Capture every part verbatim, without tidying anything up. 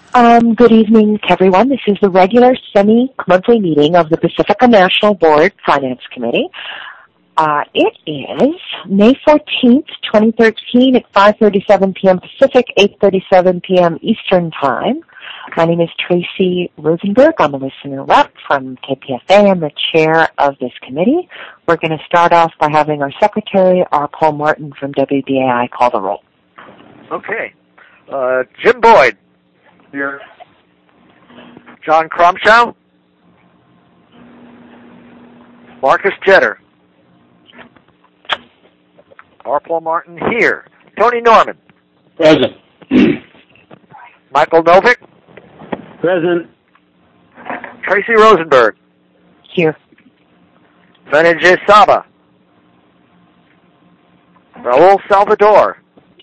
Um, good evening, everyone. This is the regular semi-monthly meeting of the Pacifica National Board Finance Committee. Uh, it is May fourteenth, twenty thirteen at five thirty-seven p.m. Pacific, eight thirty-seven p.m. Eastern Time. My name is Tracy Rosenberg. I'm a listener rep from K P F A. I'm the chair of this committee. We're going to start off by having our secretary, R. Paul Martin from W B A I, call the roll. Okay. Uh, Jim Boyd. Here. John Crumshaw. Marcus Jetter. R. Paul Martin here. Tony Norman. Present. Michael Novick. Present. Tracy Rosenberg. Here. Benajay Saba. Raul Salvador.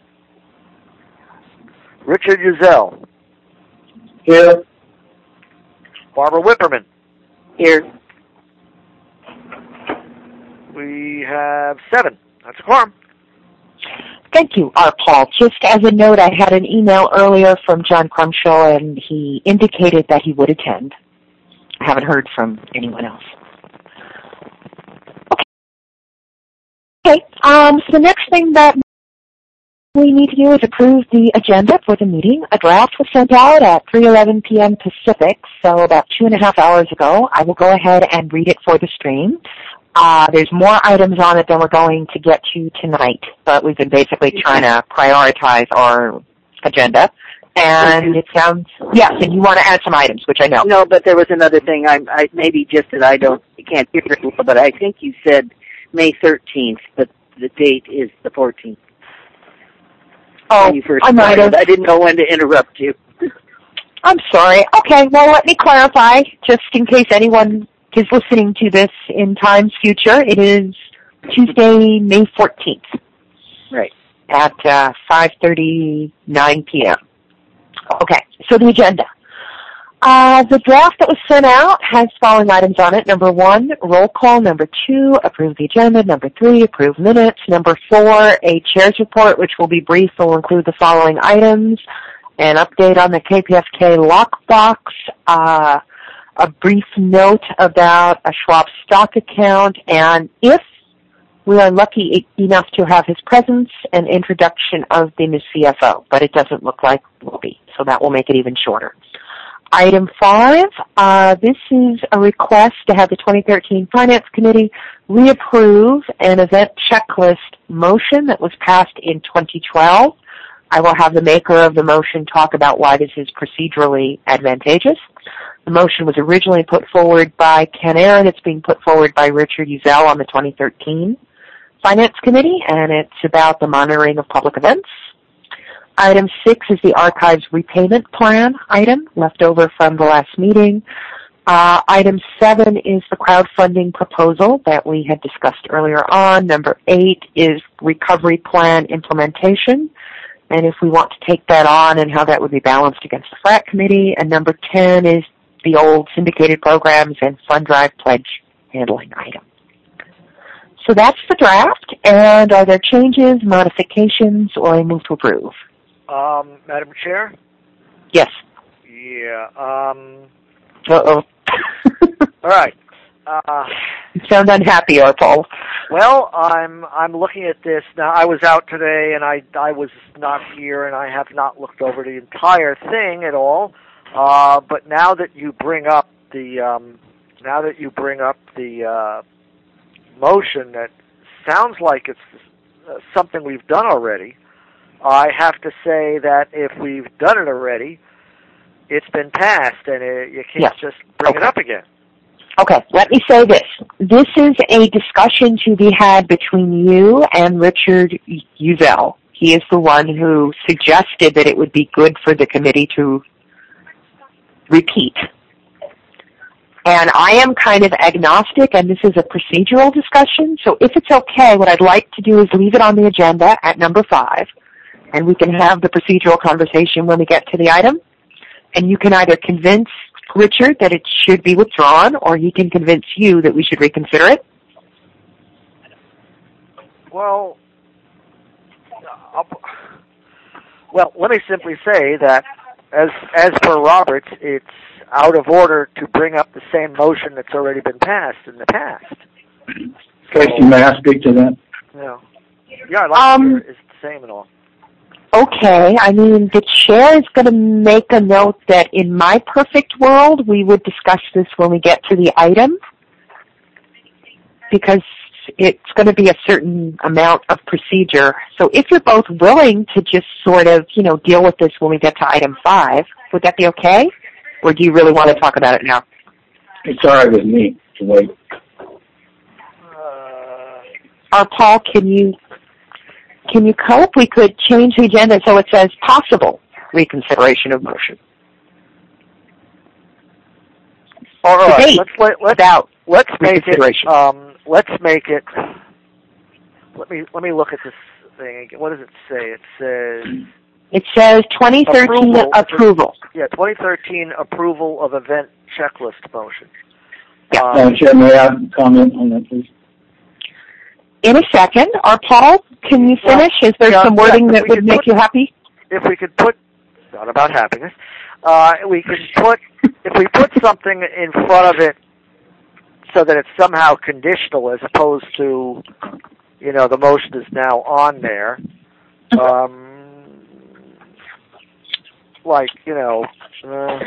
Richard Uzel. Here. Barbara Whipperman. Here. We have seven. That's a quorum. Thank you, R. Paul. Just as a note, I had an email earlier from John Crumshaw, and he indicated that he would attend. I haven't heard from anyone else. Okay. Okay. Um, so the next thing that we need to do is approve the agenda for the meeting. A draft was sent out at three eleven p.m. Pacific, so about two and a half hours ago. I will go ahead and read it for the stream. Uh, there's more items on it than we're going to get to tonight, but we've been basically trying to prioritize our agenda. And it sounds, yes, and you want to add some items, which I know. No, but there was another thing. I, I maybe just that I don't, can't hear it, but I think you said May thirteenth, but the date is the fourteenth. Oh, you first I might have. I didn't know when to interrupt you. I'm sorry. Okay, well, let me clarify, just in case anyone is listening to this in time's future. It is Tuesday, May fourteenth. Right. At uh, five thirty-nine p.m. Okay, so the agenda. Uh, the draft that was sent out has following items on it. Number one, roll call. Number two, approve the agenda. Number three, approve minutes. Number four, a chair's report, which will be brief and will include the following items. An update on the K P F K lockbox. Uh, a brief note about a Schwab stock account. And if we are lucky enough to have his presence, an introduction of the new C F O. But it doesn't look like it will be, so that will make it even shorter. Item five, uh, this is a request to have the twenty thirteen Finance Committee reapprove an event checklist motion that was passed in twenty twelve. I will have the maker of the motion talk about why this is procedurally advantageous. The motion was originally put forward by Ken Aaron. It's being put forward by Richard Uzel on the twenty thirteen Finance Committee, and it's about the monitoring of public events. Item six is the Archives repayment plan item left over from the last meeting. Uh, item seven is the crowdfunding proposal that we had discussed earlier on. Number eight is recovery plan implementation, and if we want to take that on and how that would be balanced against the FRAC committee. And number ten is the old syndicated programs and fund drive pledge handling item. So that's the draft, and are there changes, modifications, or a move to approve? Um, Madam Chair? Yes. Yeah, um... Uh-oh. all right. Uh, you sound unhappy, R. Paul. Well, I'm I'm looking at this now. I was out today, and I I was not here, and I have not looked over the entire thing at all. Uh, but now that you bring up the um, now that you bring up the uh, motion, that sounds like it's uh, something we've done already. I have to say that if we've done it already, it's been passed, and it, you can't yes. just bring okay. it up again. Okay, let me say this. This is a discussion to be had between you and Richard Uzel. He is the one who suggested that it would be good for the committee to repeat. And I am kind of agnostic, and this is a procedural discussion, so if it's okay, what I'd like to do is leave it on the agenda at number five, and we can have the procedural conversation when we get to the item. And you can either convince Richard that it should be withdrawn, or he can convince you that we should reconsider it. Well, I'll, well, let me simply say that as as per Roberts, it's out of order to bring up the same motion that's already been passed in the past. Tracy, so, may I speak to that? Yeah. Yeah, I'd like um, to hear it. It's the same and all. Okay, I mean, the chair is going to make a note that in my perfect world, we would discuss this when we get to the item, because it's going to be a certain amount of procedure. So if you're both willing to just sort of, you know, deal with this when we get to item five, would that be okay? Or do you really want to talk about it now? It's all right with me to wait. Uh, Or Paul, can you can you cope? We could change the agenda so it says possible reconsideration of motion. all right, Debate let's let, let's about let's make it. reconsideration. Um, let's make it. Let me let me look at this thing again. What does it say? It says. It says twenty thirteen Approval. approval. Yeah, twenty thirteen approval of event checklist motion. Yeah. Um, Madam Chair, may I comment on that, please? In a second. Or Paul, can you finish? Is there yeah, some wording yeah, that would make put, you happy? If we could put, not about happiness, uh, we could put, if we put something in front of it so that it's somehow conditional as opposed to, you know, the motion is now on there, um, like, you know, uh,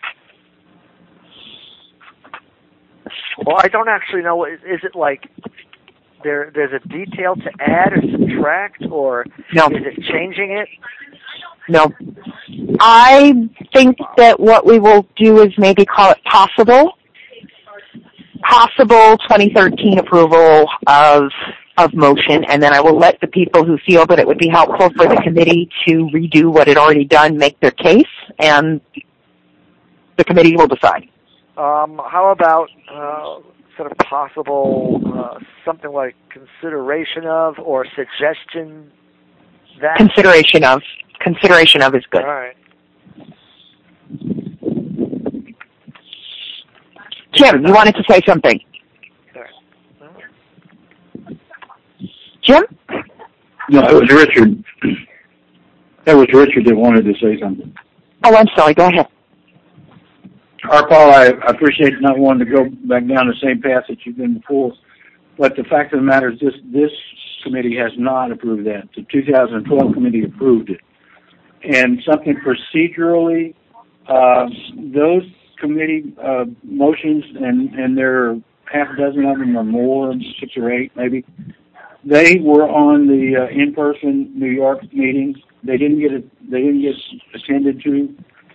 well, I don't actually know. Is, is it like there? There's a detail to add or subtract, or No. is it changing it? No. I think that what we will do is maybe call it possible. Possible twenty thirteen approval of of motion, and then I will let the people who feel that it would be helpful for the committee to redo what it already done make their case, and the committee will decide. Um, how about uh, sort of possible uh, something like consideration of or suggestion that? Consideration of. Consideration of is good. All right. Jim, you wanted to say something. All right. Jim? No, it was Richard. That was Richard that wanted to say something. Oh, I'm sorry. Go ahead. Our Paul, I appreciate not wanting to go back down the same path that you've been before, but the fact of the matter is this, this committee has not approved that. The two thousand twelve committee approved it. And something procedurally, uh, those committee uh, motions, and, and there are half a dozen of them or more, six or eight maybe, they were on the uh, in-person New York meetings. They didn't get it, they didn't get attended to.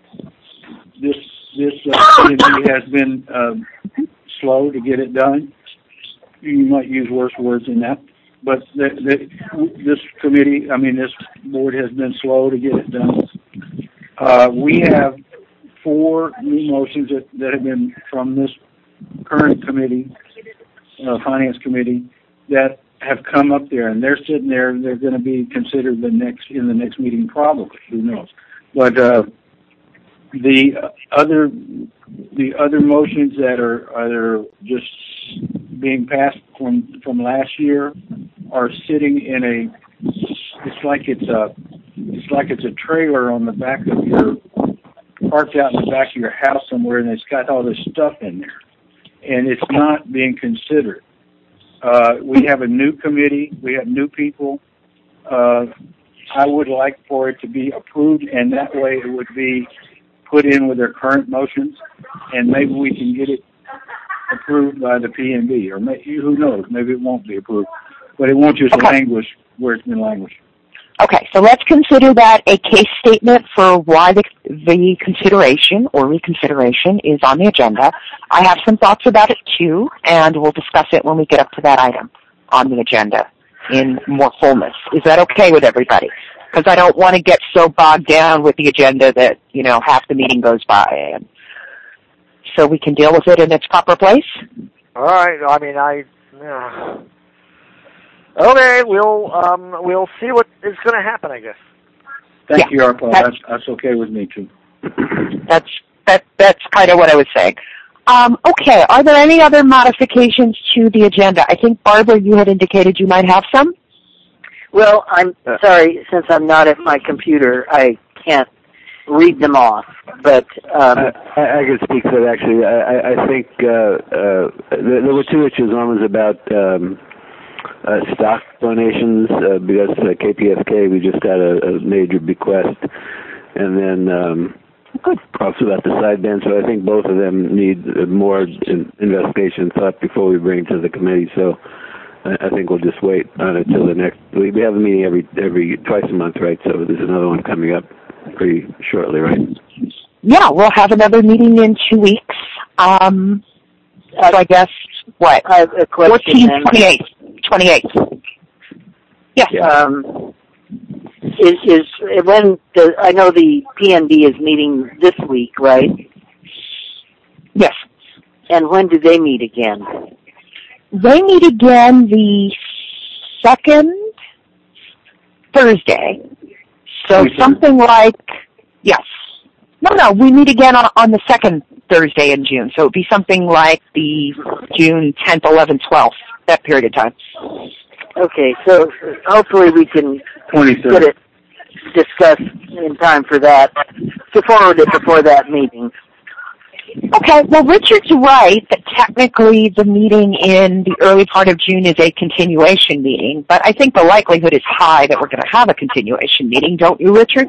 This this uh, committee has been uh, slow to get it done. You might use worse words than that, but the, the, this committee, I mean, this board has been slow to get it done. Uh, we have four new motions that, that have been from this current committee, uh, finance committee, that have come up there, and they're sitting there. They're going to be considered the next in the next meeting, probably. Who knows? But uh, the other the other motions that are are just being passed from from last year are sitting in a. It's like it's a it's like it's a trailer on the back of your parked out in the back of your house somewhere, and it's got all this stuff in there, and it's not being considered. Uh, we have a new committee. We have new people. Uh, I would like for it to be approved, and that way it would be put in with their current motions, and maybe we can get it approved by the P N B, or maybe, who knows, maybe it won't be approved. But it won't just okay. languish where it's been languished. Okay, so let's consider that a case statement for why the, the consideration or reconsideration is on the agenda. I have some thoughts about it too, and we'll discuss it when we get up to that item on the agenda in more fullness. Is that okay with everybody? Because I don't want to get so bogged down with the agenda that, you know, half the meeting goes by. And so we can deal with it in its proper place? All right. I mean, I... Uh, okay, we'll um, we'll see what is going to happen, I guess. Thank yeah, you, Arpaul. That's, that's, that's okay with me, too. That's that. That's kind of what I was saying. Um, okay, are there any other modifications to the agenda? I think, Barbara, you had indicated you might have some? Well, I'm sorry, since I'm not at my computer, I can't read them off, but um, I, I could speak for that actually. I, I think uh, uh, there, there were two issues. One was about um, uh, stock donations uh, because uh, K P F K we just got a, a major bequest, and then um, also about the sideband. So I think both of them need more in, investigation and thought before we bring it to the committee. So I, I think we'll just wait on it till the next. We, we have a meeting every every twice a month, right? So there's another one coming up pretty shortly, right? Yeah, we'll have another meeting in two weeks. Um, so I guess, what? I have a question. fourteenth, twenty-eighth. twenty-eighth. Yes. Yeah. Um, is, is, when, the, I know the P N B is meeting this week, right? Yes. And when do they meet again? They meet again the second Thursday. So something like, yes. No, no, we meet again on, on the second Thursday in June. So it would be something like the June tenth, eleventh, twelfth, that period of time. Okay, so hopefully we can get it discussed in time for that, to forward it before that meeting. Okay, well, Richard's right that technically the meeting in the early part of June is a continuation meeting, but I think the likelihood is high that we're going to have a continuation meeting, don't you, Richard?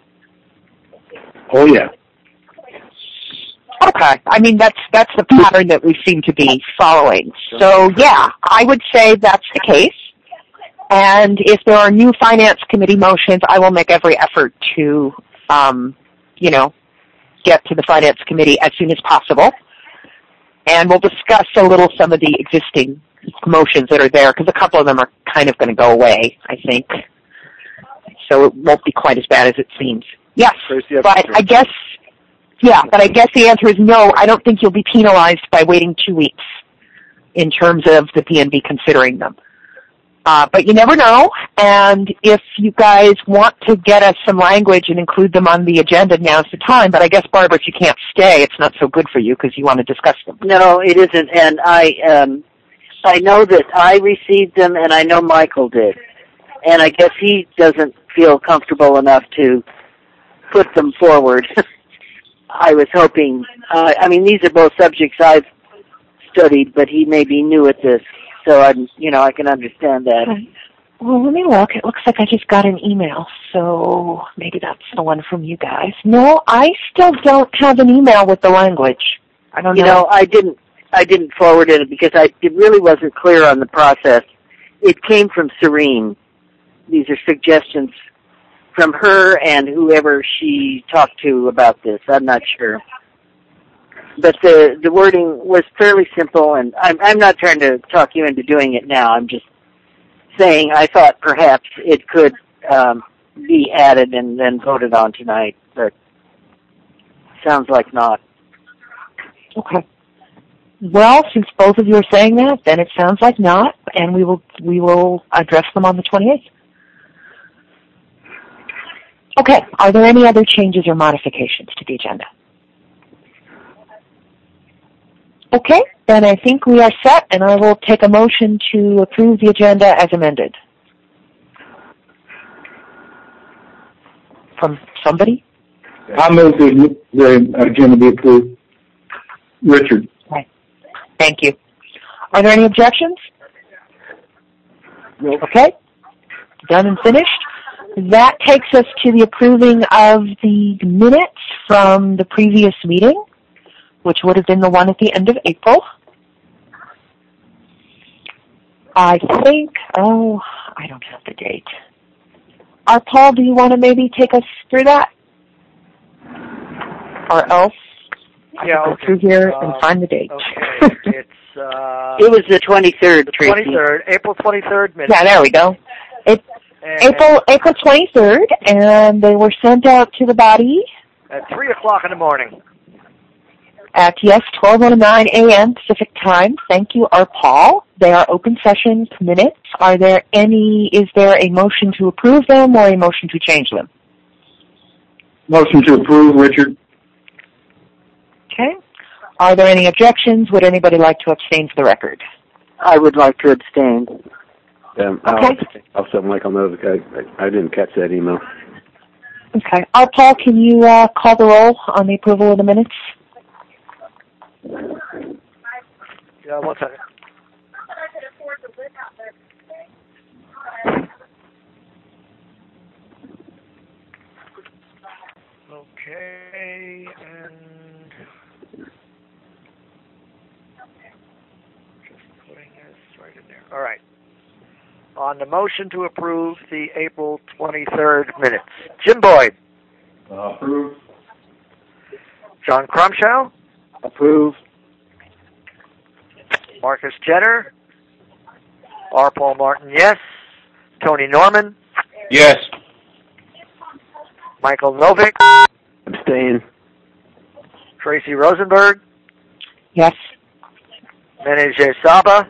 Oh, yeah. Okay, I mean, that's that's the pattern that we seem to be following. So, yeah, I would say that's the case. And if there are new Finance Committee motions, I will make every effort to, um, you know, get to the Finance Committee as soon as possible. And we'll discuss a little some of the existing motions that are there, because a couple of them are kind of going to go away, I think. So it won't be quite as bad as it seems. Yes, but I guess, yeah, but I guess the answer is no. I don't think you'll be penalized by waiting two weeks in terms of the P N B considering them. Uh, but you never know, and if you guys want to get us some language and include them on the agenda, now's the time. But I guess, Barbara, if you can't stay, it's not so good for you because you want to discuss them. No, it isn't, and I um, I know that I received them, and I know Michael did. And I guess he doesn't feel comfortable enough to put them forward. I was hoping, uh, I mean, these are both subjects I've studied, but he may be new at this. So, I'm, you know, I can understand that. Well, let me look. It looks like I just got an email, so maybe that's the one from you guys. No, I still don't have an email with the language. I don't you know. You know, I didn't, I didn't forward it because I, it really wasn't clear on the process. It came from Serene. These are suggestions from her and whoever she talked to about this. I'm not sure. But the the wording was fairly simple, and I'm I'm not trying to talk you into doing it now. I'm just saying I thought perhaps it could um, be added and then voted on tonight, but sounds like not. Okay. Well, since both of you are saying that, then it sounds like not, and we will we will address them on the twenty-eighth. Okay. Are there any other changes or modifications to the agenda? Okay, then I think we are set, and I will take a motion to approve the agenda as amended. From somebody? I move the, the agenda be approved. Richard. Right. Thank you. Are there any objections? No. Okay. Done and finished. That takes us to the approving of the minutes from the previous meeting, which would have been the one at the end of April. I think, oh, I don't have the date. Uh, Paul, do you want to maybe take us through that? Or else I yeah, can okay. go through here uh, and find the date. Okay, it's... Uh, it was the twenty-third, Tracy. twenty-third, April twenty-third minutes. Yeah, there we go. It, and, April April twenty-third, and they were sent out to the body At three o'clock in the morning. at, yes, twelve oh nine a.m. Pacific time. Thank you, R. Paul. They are open session minutes. Are there any, is there a motion to approve them or a motion to change them? Motion to approve, Richard. Okay. Are there any objections? Would anybody like to abstain for the record? I would like to abstain. Um, I'll, Okay. I'll let Michael know because I, I, I didn't catch that email. Okay. Uh, Paul, can you uh, call the roll on the approval of the minutes? Yeah, one second. Okay, and just putting this right in there. All right. On the motion to approve the April twenty-third minutes, Jim Boyd. Uh, approved. John Crumshaw. Approve. Marcus Jenner. R. Paul Martin, yes. Tony Norman. Yes. Michael Novick. Abstain. Tracy Rosenberg. Yes. Mene J. Saba.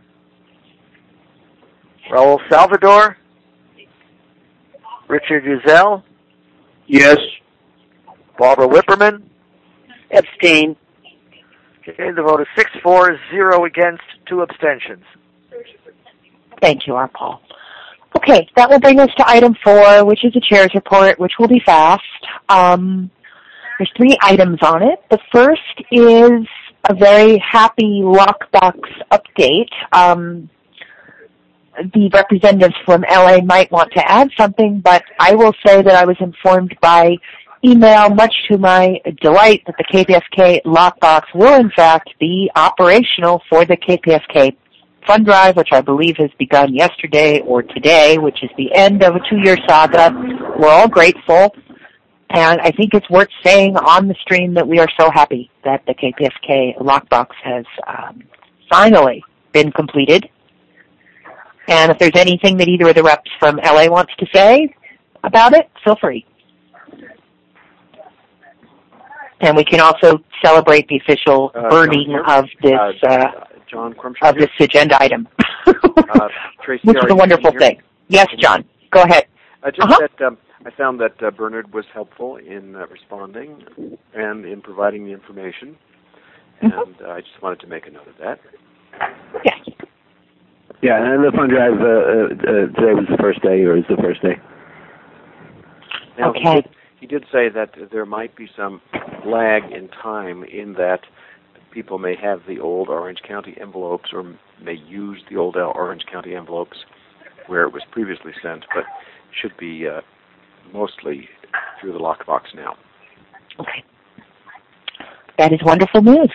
Raul Salvador. Richard Uzel. Yes. Barbara Whipperman. Abstain. Okay, the vote is six, four, zero against, two abstentions. Thank you, R. Paul. Okay, that will bring us to item four, which is the chair's report, which will be fast. Um, there's three items on it. The first is a very happy lockbox update. Um, the representatives from L A might want to add something, but I will say that I was informed by email, much to my delight, that the K P F K lockbox will in fact be operational for the K P F K fund drive, which I believe has begun yesterday or today, which is the end of a two-year saga. We're all grateful, and I think it's worth saying on the stream that we are so happy that the K P F K lockbox has um, finally been completed. And if there's anything that either of the reps from L A wants to say about it, feel free. And we can also celebrate the official uh, burning of this uh, uh, John Crumshaw of this agenda item, uh, Tracy, which is a wonderful thing. Yes, John, go ahead. Uh, just uh-huh. that um, I found that uh, Bernard was helpful in uh, responding and in providing the information, and mm-hmm. uh, I just wanted to make a note of that. Yes. Yeah, and the fund drive uh, uh, today was the first day, or is the first day? Now, Okay. He did, he did say that there might be some lag in time in that people may have the old Orange County envelopes or may use the old Orange County envelopes where it was previously sent, but should be uh, mostly through the lockbox now. Okay. That is wonderful news.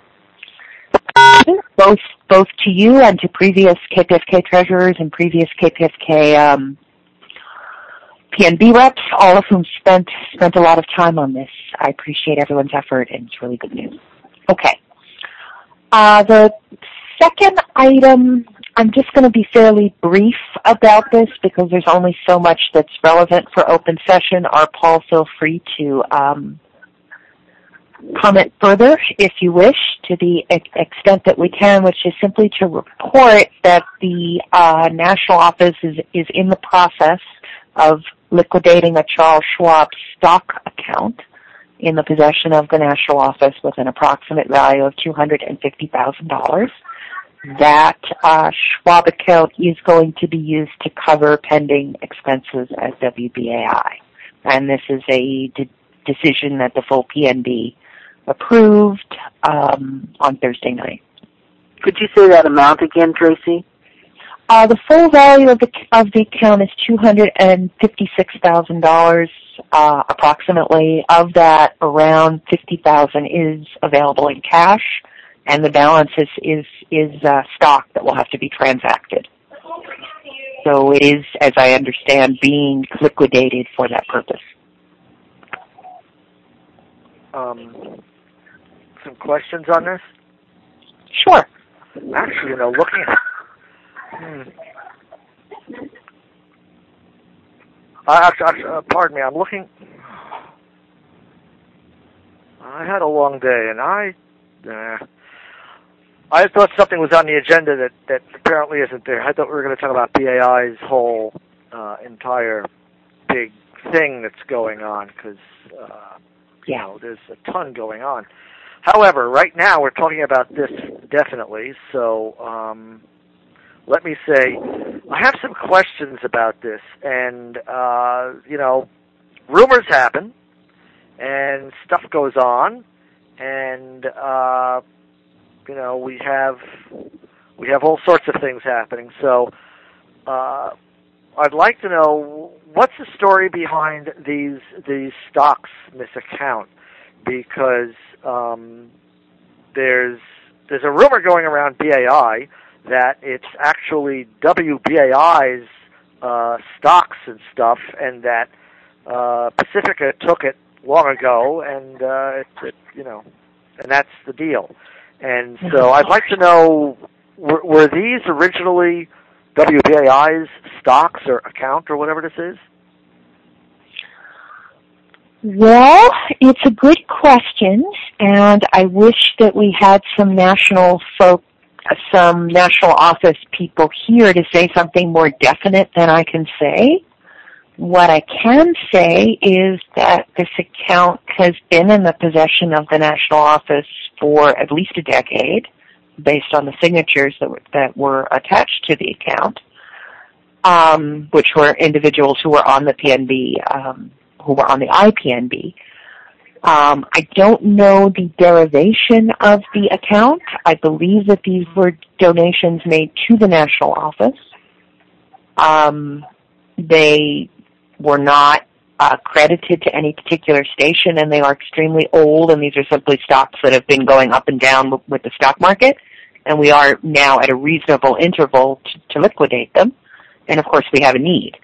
Both both to you and to previous K P F K treasurers and previous K P F K um, P N B reps, all of whom spent spent a lot of time on this. I appreciate everyone's effort, and it's really good news. Okay. Uh, the second item, I'm just going to be fairly brief about this because there's only so much that's relevant for open session. Or Paul, feel free to um, comment further if you wish, to the ex- extent that we can, which is simply to report that the uh, national office is, is in the process of liquidating a Charles Schwab stock account in the possession of the national office with an approximate value of two hundred fifty thousand dollars. That uh, Schwab account is going to be used to cover pending expenses at W B A I. And this is a de- decision that the full P N B approved um, on Thursday night. Could you say that amount again, Tracy? Uh, the full value of the of the account is two hundred fifty-six thousand dollars, uh, approximately. Of that, around fifty thousand dollars is available in cash, and the balance is is is uh, stock that will have to be transacted. So it is, as I understand, being liquidated for that purpose. Um, some questions on this? Sure. Actually, you know, looking at Hmm. Uh, actually, actually, uh, pardon me, I'm looking. I had a long day, and I, uh, I thought something was on the agenda that, that apparently isn't there. I thought we were going to talk about B A I's whole uh, entire big thing that's going on, because uh, you know, there's a ton going on. However, right now we're talking about this definitely, so. Um, Let me say, I have some questions about this, and, uh, you know, rumors happen, and stuff goes on, and uh, you know we have we have all sorts of things happening. So uh, I'd like to know what's the story behind these these stocks misaccount, because um, there's there's a rumor going around B A I that it's actually W B A I's uh, stocks and stuff, and that uh, Pacifica took it long ago, and uh, it, it, you know, and that's the deal. And so I'd like to know, were, were these originally W B A I's stocks or account or whatever this is? Well, it's a good question, and I wish that we had some national folk, some national office people here to say something more definite than I can say. What I can say is that this account has been in the possession of the national office for at least a decade, based on the signatures that were, that were attached to the account, um, which were individuals who were on the P N B, um, who were on the I P N B. Um, I don't know the derivation of the account. I believe that these were donations made to the national office. Um, they were not uh, credited to any particular station, and they are extremely old, and these are simply stocks that have been going up and down with, with the stock market, and we are now at a reasonable interval to, to liquidate them, and of course we have a need.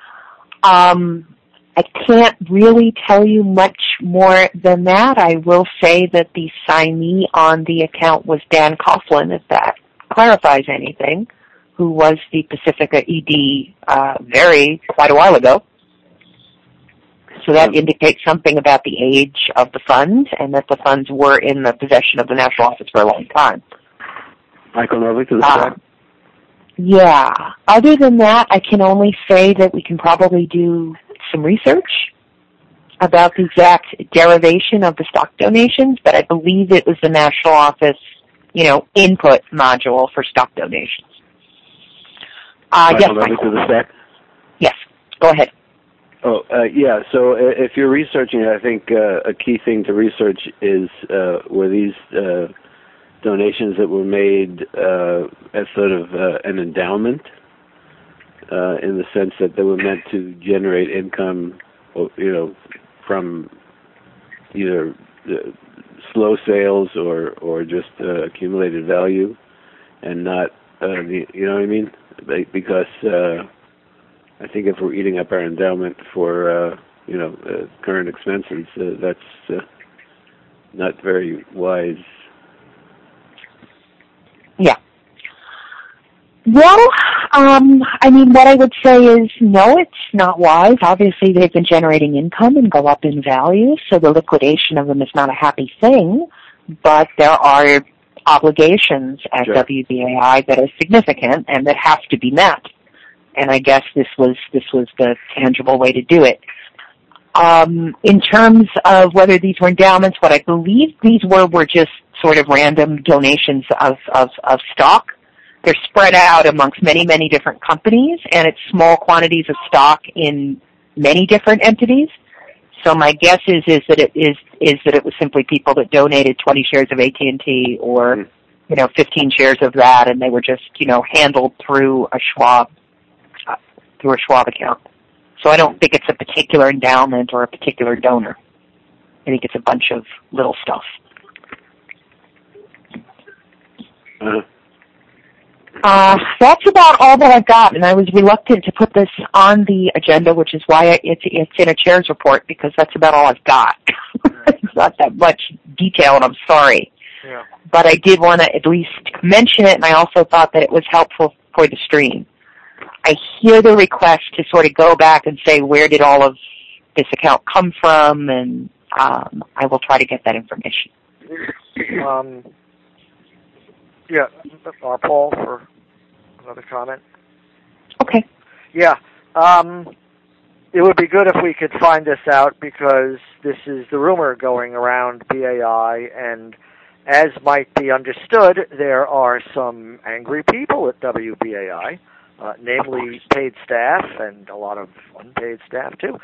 Um, I can't really tell you much more than that. I will say that the signee on the account was Dan Coughlin, if that clarifies anything, who was the Pacifica E D uh, very quite a while ago. So that indicates something about the age of the funds, and that the funds were in the possession of the national office for a long time. Michael Novick to the uh, side. Yeah. Other than that, I can only say that we can probably do some research about the exact derivation of the stock donations, but I believe it was the national office, you know, input module for stock donations. Uh, Michael yes, Novick Michael. to the side. Yes, go ahead. Oh, uh, yeah, so uh, if you're researching it, I think uh, a key thing to research is uh, were these uh, donations that were made uh, as sort of uh, an endowment, uh, in the sense that they were meant to generate income, you know, from either uh, slow sales or, or just uh, accumulated value, and not, uh, you know what I mean? Because uh, I think if we're eating up our endowment for, uh, you know, uh, current expenses, uh, that's uh, not very wise. Yeah. Well, um, I mean, what I would say is, no, it's not wise. Obviously, they've been generating income and go up in value, so the liquidation of them is not a happy thing, but there are obligations at Sure. W B A I that are significant and that have to be met. And I guess this was this was the tangible way to do it. Um, in terms of whether these were endowments, what I believe these were were just sort of random donations of, of, of stock. They're spread out amongst many, many different companies, and it's small quantities of stock in many different entities. So my guess is is that it is is that it was simply people that donated twenty shares of A T and T or mm. you know fifteen shares of that, and they were just you know handled through a Schwab uh, through a Schwab account. So I don't think it's a particular endowment or a particular donor. I think it's a bunch of little stuff. Uh-huh. Uh, that's about all that I've got, and I was reluctant to put this on the agenda, which is why I, it's it's in a chairs report, because that's about all I've got. It's not that much detail, and I'm sorry. Yeah. But I did want to at least mention it, and I also thought that it was helpful for the stream. I hear the request to sort of go back and say, where did all of this account come from, and um, I will try to get that information. Um, yeah, uh, Paul, for another comment. Okay. Yeah, um, it would be good if we could find this out, because this is the rumor going around B A I, and as might be understood, there are some angry people at W B A I, uh, namely paid staff and a lot of unpaid staff too,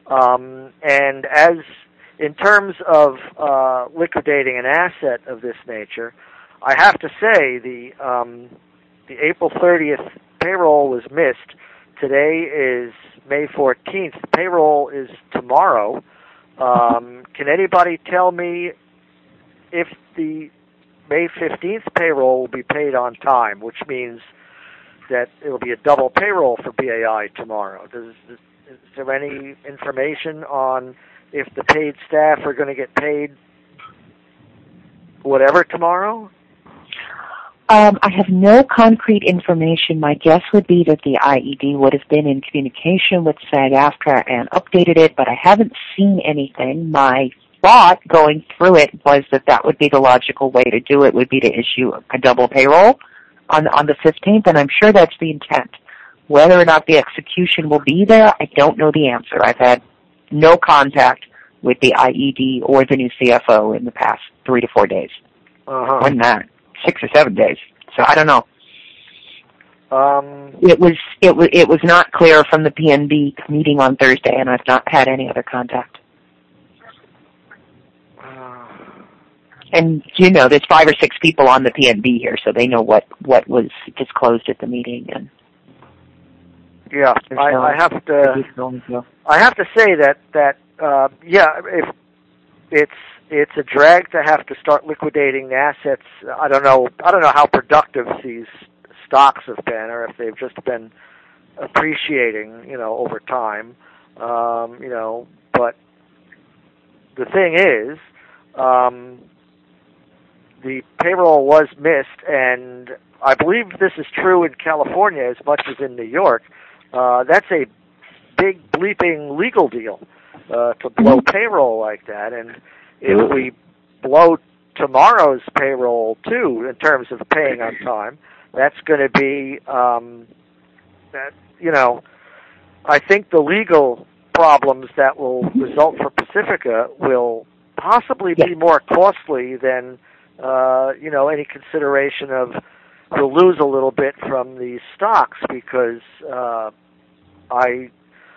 Um, and as in terms of uh, liquidating an asset of this nature, I have to say the um, the April thirtieth payroll was missed. Today is May fourteenth. Payroll is tomorrow. Um, can anybody tell me if the May fifteenth payroll will be paid on time, which means that it will be a double payroll for B A I tomorrow? Does, is there any information on if the paid staff are going to get paid whatever tomorrow? Um, I have no concrete information. My guess would be that the I E D would have been in communication with SAG-AFTRA and updated it, but I haven't seen anything. My thought going through it was that that would be the logical way to do it, would be to issue a double payroll on, on the fifteenth, and I'm sure that's the intent. Whether or not the execution will be there, I don't know the answer. I've had no contact with the I E D or the new C F O in the past three to four days. Uh-huh. More than that. Six or seven days. So I don't know. Um, it was it was it was not clear from the P N B meeting on Thursday, and I've not had any other contact. Uh, and you know, there's five or six people on the P N B here, so they know what what was disclosed at the meeting. And yeah, I, no, I have to. I have to say that that uh, yeah, if it's. It's a drag to have to start liquidating assets. I don't know. I don't know how productive these stocks have been, or if they've just been appreciating, you know, over time. Um, you know, but the thing is, um, the payroll was missed, and I believe this is true in California as much as in New York. Uh, that's a big bleeping legal deal uh, to blow payroll like that, and if we blow tomorrow's payroll, too, in terms of paying on time, that's going to be, um, that you know, I think the legal problems that will result for Pacifica will possibly be more costly than, uh, you know, any consideration of we'll lose a little bit from these stocks because uh, I...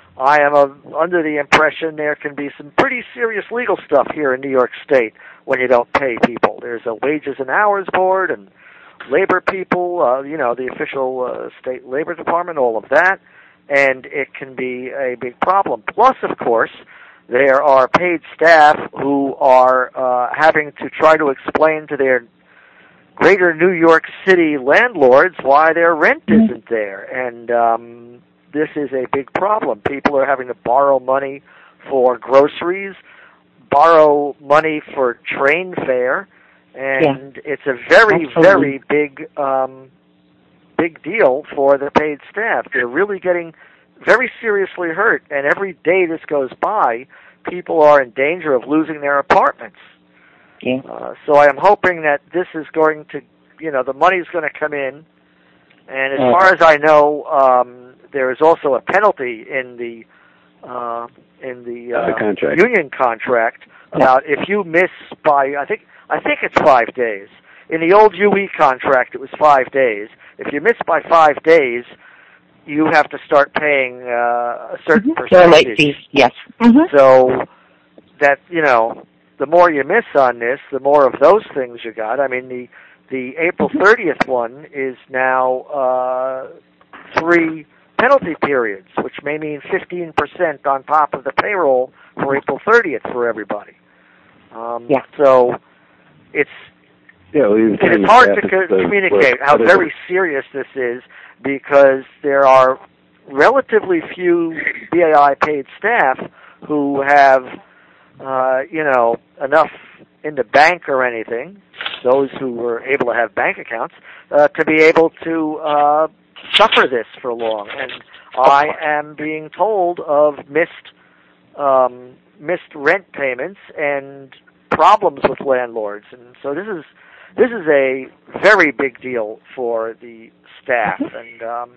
I am a, under the impression there can be some pretty serious legal stuff here in New York State when you don't pay people. There's a Wages and Hours Board and labor people, uh, you know, the official uh, state labor department, all of that, and it can be a big problem. Plus, of course, there are paid staff who are uh, having to try to explain to their greater New York City landlords why their rent isn't there, and um this is a big problem. People are having to borrow money for groceries, borrow money for train fare, and yeah. it's a very, Absolutely. very big, um, big deal for the paid staff. They're really getting very seriously hurt, and every day this goes by, people are in danger of losing their apartments. Yeah. Uh, so I am hoping that this is going to, you know, the money's going to come in, and as uh, far as I know, um, there is also a penalty in the uh, in the, uh, the contract. union contract about if you miss by I think I think it's five days. In the old U E contract, it was five days. If you miss by five days, you have to start paying uh, a certain mm-hmm. percentage. Late fees, yes. Mm-hmm. So that you know, the more you miss on this, the more of those things you got. I mean, the the April thirtieth one is now uh, three penalty periods, which may mean fifteen percent on top of the payroll for April thirtieth for everybody. Um, yeah. So it's yeah, well, it's hard to co- communicate how very serious this is because there are relatively few B A I paid staff who have, uh, you know, enough in the bank or anything, those who were able to have bank accounts, uh, to be able to uh, suffer this for long. And I am being told of missed um, missed rent payments and problems with landlords. And so this is this is a very big deal for the staff. And um,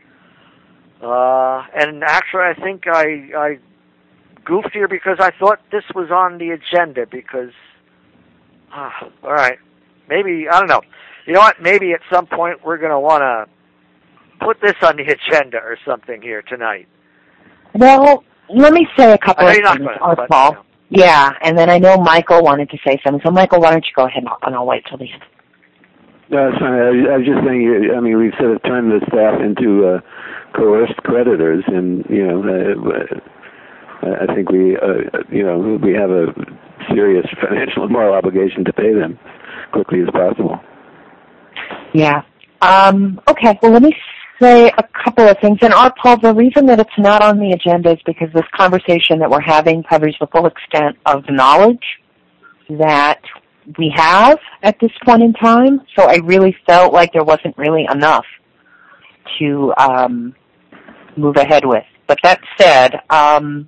uh, and actually, I think I, I goofed here because I thought this was on the agenda because, ah, all right, maybe, I don't know. You know what, maybe at some point we're going to want to put this on the agenda or something here tonight. Well, let me say a couple of you're not things, gonna, but, Paul. you know. Yeah, and then I know Michael wanted to say something. So, Michael, why don't you go ahead, and I'll wait till the end. No, it's fine. I was, I was just saying, I mean, we've sort of turned the staff into uh, coerced creditors, and, you know, uh, I think we, uh, you know, we have a serious financial and moral obligation to pay them quickly as possible. Yeah. Um, okay, well, let me say a couple of things. And, Art, Paul, the reason that it's not on the agenda is because this conversation that we're having covers the full extent of the knowledge that we have at this point in time, so I really felt like there wasn't really enough to um, move ahead with. But that said, um,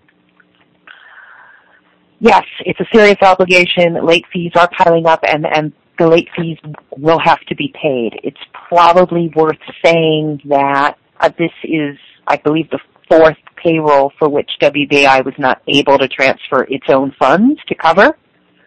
yes, it's a serious obligation. Late fees are piling up, and, and the late fees will have to be paid. It's probably worth saying that uh, this is, I believe, the fourth payroll for which W B I was not able to transfer its own funds to cover.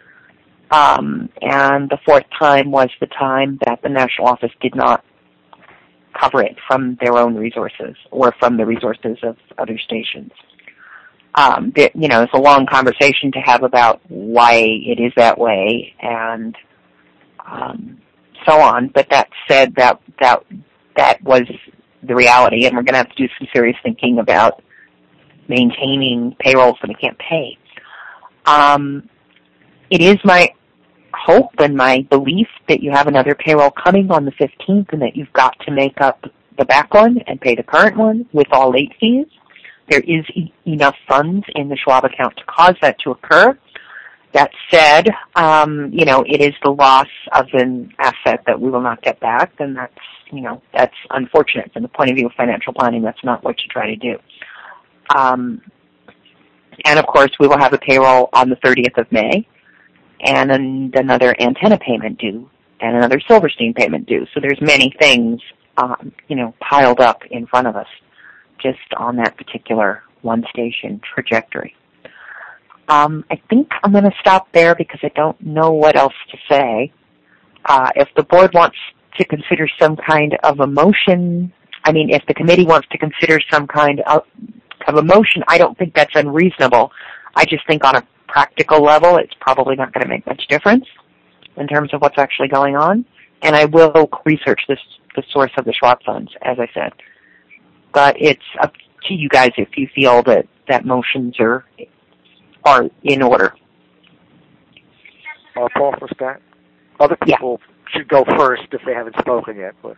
Um, and the fourth time was the time that the national office did not cover it from their own resources or from the resources of other stations. Um, there, you know, it's a long conversation to have about why it is that way and um, so on. But that said, that that that was the reality, and we're going to have to do some serious thinking about maintaining payrolls that we can't pay. Um, it is my hope and my belief that you have another payroll coming on the fifteenth and that you've got to make up the back one and pay the current one with all late fees. There is e- enough funds in the Schwab account to cause that to occur. That said, um, you know, it is the loss of an asset that we will not get back, and that's, you know, that's unfortunate from the point of view of financial planning. That's not what you try to do. Um, and, of course, we will have a payroll on the thirtieth of May. And another antenna payment due, and another Silverstein payment due. So there's many things, um, you know, piled up in front of us just on that particular one-station trajectory. Um, I think I'm going to stop there because I don't know what else to say. Uh, if the board wants to consider some kind of a motion, I mean, if the committee wants to consider some kind of, of a motion, I don't think that's unreasonable. I just think on a practical level, it's probably not going to make much difference in terms of what's actually going on. And I will research this, the source of the Schwab funds, as I said. But it's up to you guys if you feel that, that motions are are in order. Uh, Paul for Scott. Other people yeah. should go first if they haven't spoken yet. But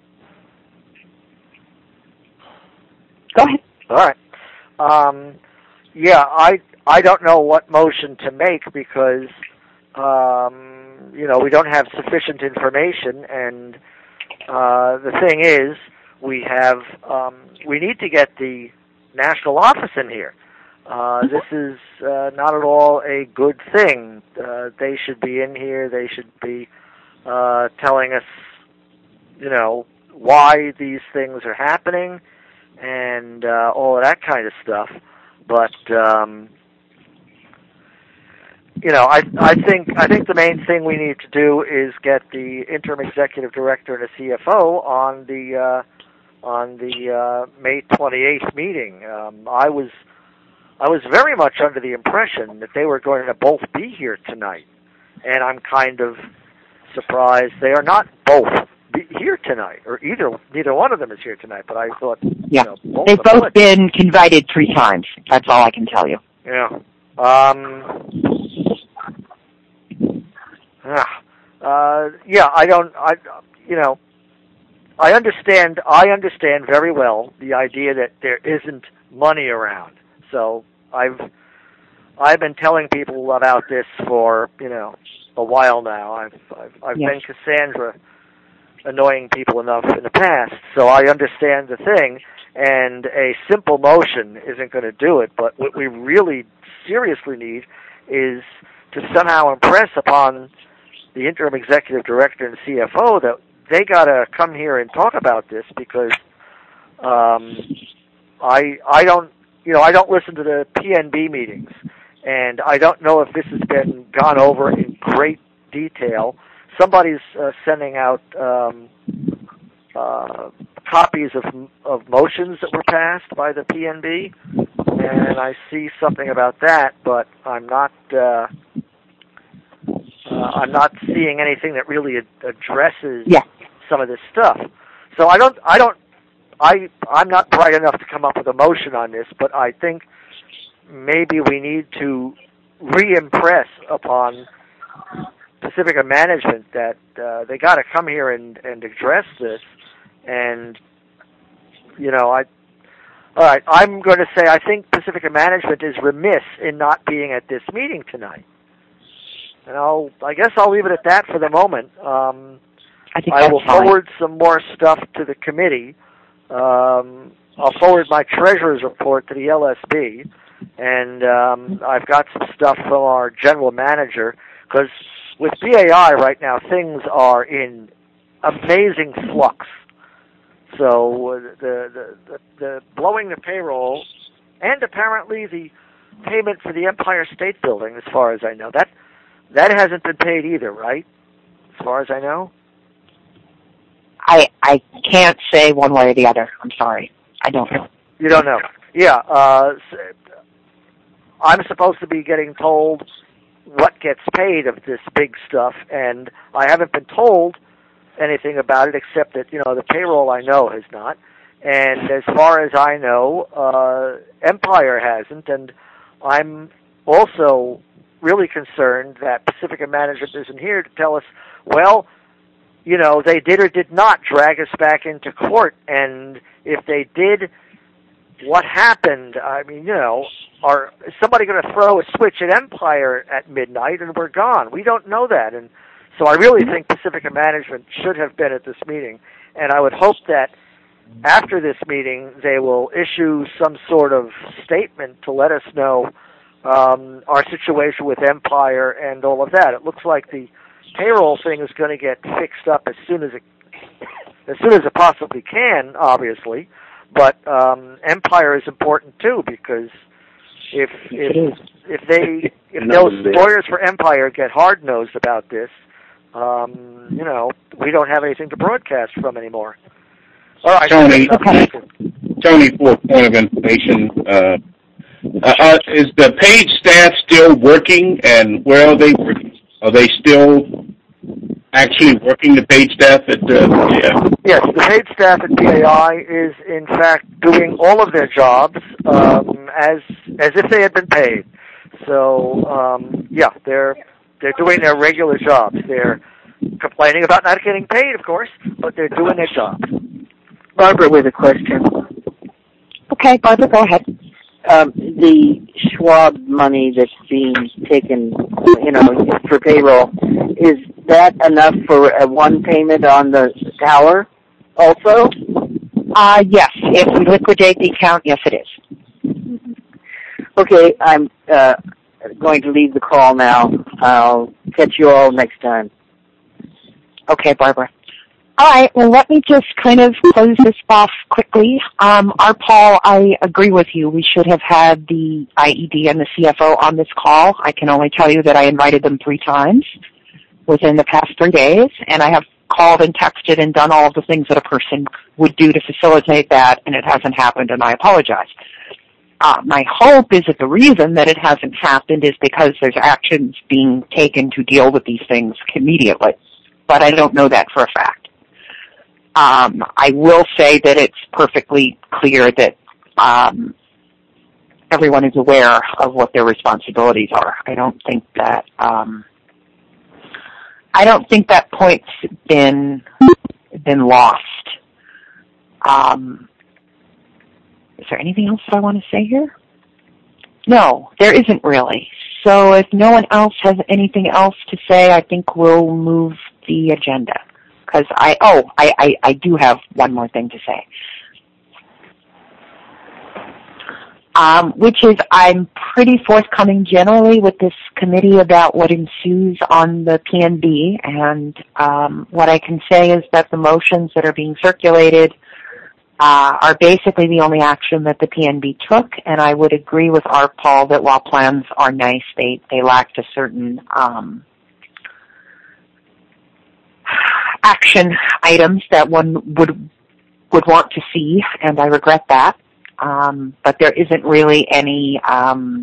go ahead. All right. Um, yeah, I I don't know what motion to make because um, you know we don't have sufficient information, and uh, the thing is we have um, we need to get the national office in here. Uh, this is uh, not at all a good thing. Uh, they should be in here. They should be uh, telling us, you know, why these things are happening and uh, all of that kind of stuff. But um, you know, I I think I think the main thing we need to do is get the interim executive director and a C F O on the uh, on the uh, May twenty-eighth meeting. Um, I was. I was very much under the impression that they were going to both be here tonight, and I'm kind of surprised they are not both be here tonight, or either neither one of them is here tonight. But I thought, yeah, you know, both they've both would. been invited three times. That's all I can tell you. Yeah. Um. Yeah. Uh, yeah. I don't. I. You know. I understand. I understand very well the idea that there isn't money around. So I've I've been telling people about this for, you know, a while now. I've I've, I've yes. been Cassandra annoying people enough in the past, so I understand the thing. And a simple motion isn't going to do it. But what we really seriously need is to somehow impress upon the interim executive director and C F O that they got to come here and talk about this because um, I I don't. You know, I don't listen to the P N B meetings, and I don't know if this has been gone over in great detail. Somebody's uh, sending out um, uh, copies of of motions that were passed by the P N B, and I see something about that, but I'm not. Uh, uh, I'm not seeing anything that really ad- addresses yeah. some of this stuff. So I don't. I don't. I. I'm not bright enough to come up with a motion on this, but I think maybe we need to re-impress upon Pacifica management that uh, they got to come here and, and address this. And you know, I. All right, I'm going to say I think Pacifica management is remiss in not being at this meeting tonight. And I'll, I guess I'll leave it at that for the moment. Um, I, think I that's will fine. forward some more stuff to the committee. Um, I'll forward my treasurer's report to the L S B, and um, I've got some stuff from our general manager, because with B A I right now, things are in amazing flux. So the, the, the, the blowing the payroll, and apparently the payment for the Empire State Building, as far as I know, that that hasn't been paid either, right? As far as I know. I I can't say one way or the other. I'm sorry. I don't know. You don't know. Yeah. Uh, I'm supposed to be getting told what gets paid of this big stuff, and I haven't been told anything about it except that, you know, the payroll I know has not. And as far as I know, uh, Empire hasn't, and I'm also really concerned that Pacifica management isn't here to tell us, well, you know, they did or did not drag us back into court, and if they did, what happened? I mean, you know, are is somebody going to throw a switch at Empire at midnight and we're gone? We don't know that, and so I really think Pacifica management should have been at this meeting, and I would hope that after this meeting they will issue some sort of statement to let us know um, our situation with Empire and all of that. It looks like the payroll thing is going to get fixed up as soon as it as soon as it possibly can, obviously. But um, Empire is important too, because if if if they if those lawyers for Empire get hard nosed about this, um, you know, we don't have anything to broadcast from anymore. All right, Tony. Okay. Tony, for a point of information, uh, uh, is the paid staff still working, and where are they working? Are they still actually working, the paid staff at the yeah. Yes, the paid staff at B A I is in fact doing all of their jobs um, as as if they had been paid. So um, yeah, they're they're doing their regular jobs. They're complaining about not getting paid, of course, but they're doing their jobs. Barbara with a question. Okay, Barbara, go ahead. Um, the Schwab money that's being taken, you know, for payroll, is that enough for a one payment on the tower also? Uh, yes, if we liquidate the account, yes it is. Okay, I'm uh, going to leave the call now. I'll catch you all next time. Okay, Barbara. All right, well, let me just kind of close this off quickly. Um, our Paul, I agree with you. We should have had the I E D and the C F O on this call. I can only tell you that I invited them three times within the past three days, and I have called and texted and done all of the things that a person would do to facilitate that, and it hasn't happened, and I apologize. Uh, my hope is that the reason that it hasn't happened is because there's actions being taken to deal with these things immediately, but I don't know that for a fact. Um, I will say that it's perfectly clear that um, everyone is aware of what their responsibilities are. I don't think that um, I don't think that point's been been lost. Um, is there anything else that I want to say here? No, there isn't really. So if no one else has anything else to say, I think we'll move the agenda. Because I, oh, I, I, I do have one more thing to say. Um, which is I'm pretty forthcoming generally with this committee about what ensues on the P N B, and um, what I can say is that the motions that are being circulated uh, are basically the only action that the P N B took, and I would agree with our Paul that while plans are nice, they, they lacked a certain um, action items that one would would want to see, and I regret that. um, but there isn't really any um,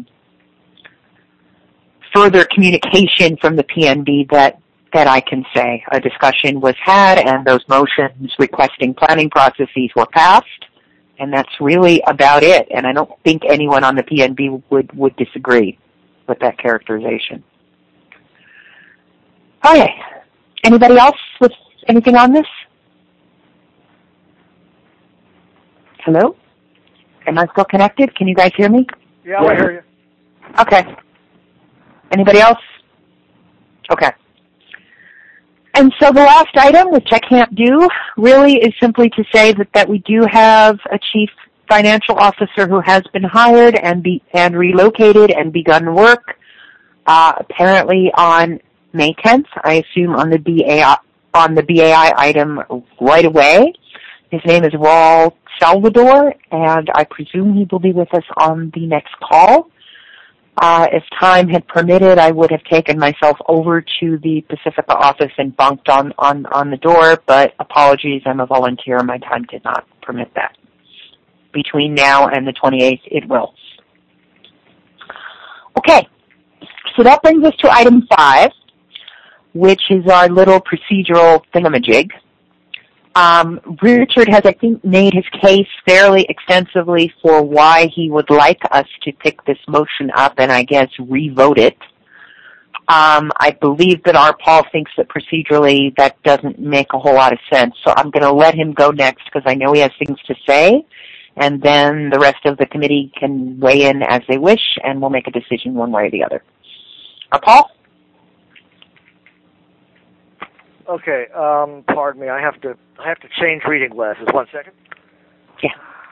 further communication from the P N B that, that I can say. A discussion was had, and those motions requesting planning processes were passed, and that's really about it. And I don't think anyone on the P N B would, would disagree with that characterization. Okay. Anybody else with anything on this? Hello? Am I still connected? Can you guys hear me? Yeah, I hear you. Okay. Anybody else? Okay. And so the last item, which I can't do, really is simply to say that, that we do have a chief financial officer who has been hired and be, and relocated and begun work, uh, apparently on May tenth, I assume on the B A I, on the B A I item right away. His name is Raul Salvador, and I presume he will be with us on the next call. Uh, if time had permitted, I would have taken myself over to the Pacifica office and bunked on, on, on the door, but apologies, I'm a volunteer. My time did not permit that. Between now and the twenty-eighth, it will. Okay, so that brings us to item five, which is our little procedural thingamajig. Um, Richard has, I think, made his case fairly extensively for why he would like us to pick this motion up and, I guess, re-vote it. Um, I believe that our Paul thinks that procedurally that doesn't make a whole lot of sense, so I'm going to let him go next because I know he has things to say, and then the rest of the committee can weigh in as they wish, and we'll make a decision one way or the other. Our Paul? Okay, um, pardon me. I have to I have to change reading glasses. One second. Yeah.